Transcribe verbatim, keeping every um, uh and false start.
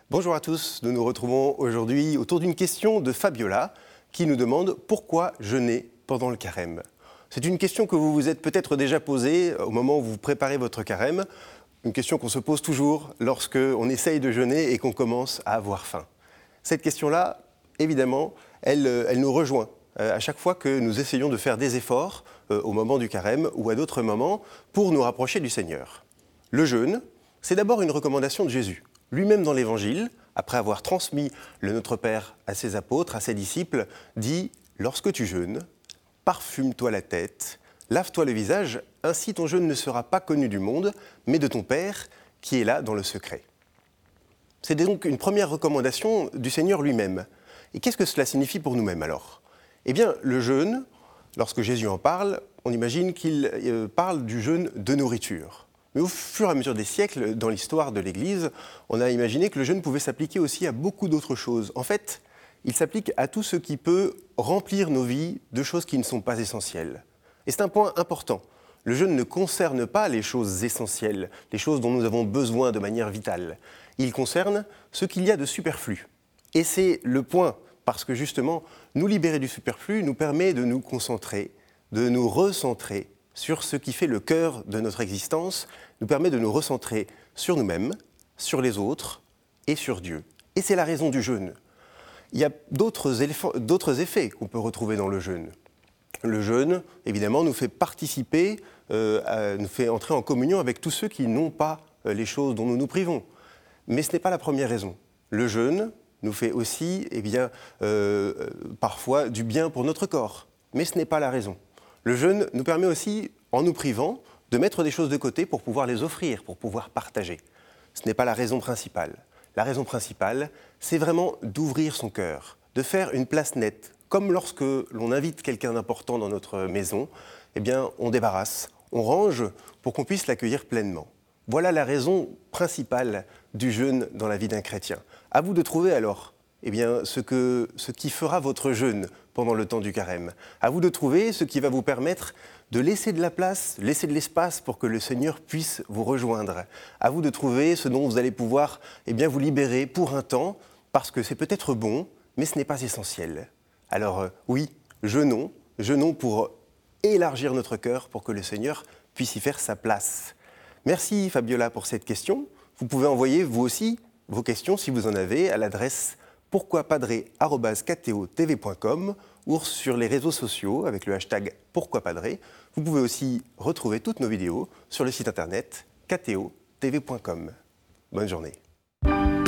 Bonjour à tous, nous nous retrouvons aujourd'hui autour d'une question de Fabiola qui nous demande pourquoi jeûner pendant le carême. C'est une question que vous vous êtes peut-être déjà posée au moment où vous préparez votre carême, une question qu'on se pose toujours lorsque on essaye de jeûner et qu'on commence à avoir faim. Cette question-là, évidemment, elle, elle nous rejoint à chaque fois que nous essayons de faire des efforts au moment du carême ou à d'autres moments pour nous rapprocher du Seigneur. Le jeûne, c'est d'abord une recommandation de Jésus. Lui-même dans l'Évangile, après avoir transmis le Notre Père à ses apôtres, à ses disciples, dit « Lorsque tu jeûnes, parfume-toi la tête, lave-toi le visage, ainsi ton jeûne ne sera pas connu du monde, mais de ton Père qui est là dans le secret. » C'est donc une première recommandation du Seigneur lui-même. Et qu'est-ce que cela signifie pour nous-mêmes alors ? Eh bien, le jeûne, lorsque Jésus en parle, on imagine qu'il parle du jeûne de nourriture. Mais au fur et à mesure des siècles, dans l'histoire de l'Église, on a imaginé que le jeûne pouvait s'appliquer aussi à beaucoup d'autres choses. En fait, il s'applique à tout ce qui peut remplir nos vies de choses qui ne sont pas essentielles. Et c'est un point important. Le jeûne ne concerne pas les choses essentielles, les choses dont nous avons besoin de manière vitale. Il concerne ce qu'il y a de superflu. Et c'est le point, parce que justement, nous libérer du superflu nous permet de nous concentrer, de nous recentrer sur ce qui fait le cœur de notre existence, nous permet de nous recentrer sur nous-mêmes, sur les autres et sur Dieu. Et c'est la raison du jeûne. Il y a d'autres, éléphants, d'autres effets qu'on peut retrouver dans le jeûne. Le jeûne, évidemment, nous fait participer, euh, à, nous fait entrer en communion avec tous ceux qui n'ont pas euh, les choses dont nous nous privons. Mais ce n'est pas la première raison. Le jeûne nous fait aussi, eh bien, euh, parfois, du bien pour notre corps. Mais ce n'est pas la raison. Le jeûne nous permet aussi, en nous privant, de mettre des choses de côté pour pouvoir les offrir, pour pouvoir partager. Ce n'est pas la raison principale. La raison principale, c'est vraiment d'ouvrir son cœur, de faire une place nette. Comme lorsque l'on invite quelqu'un d'important dans notre maison, eh bien, on débarrasse, on range pour qu'on puisse l'accueillir pleinement. Voilà la raison principale du jeûne dans la vie d'un chrétien. À vous de trouver alors eh bien, ce, que, ce qui fera votre jeûne pendant le temps du carême. À vous de trouver ce qui va vous permettre de laisser de la place, laisser de l'espace pour que le Seigneur puisse vous rejoindre. À vous de trouver ce dont vous allez pouvoir eh bien, vous libérer pour un temps, parce que c'est peut-être bon, mais ce n'est pas essentiel. Alors euh, oui, jeûnons, jeûnons pour élargir notre cœur, pour que le Seigneur puisse y faire sa place. Merci Fabiola pour cette question. Vous pouvez envoyer vous aussi vos questions, si vous en avez, à l'adresse pourquoipadré arobase catéo t v point com ou sur les réseaux sociaux avec le hashtag pourquoipadré. Vous pouvez aussi retrouver toutes nos vidéos sur le site internet catéo t v point com. Bonne journée.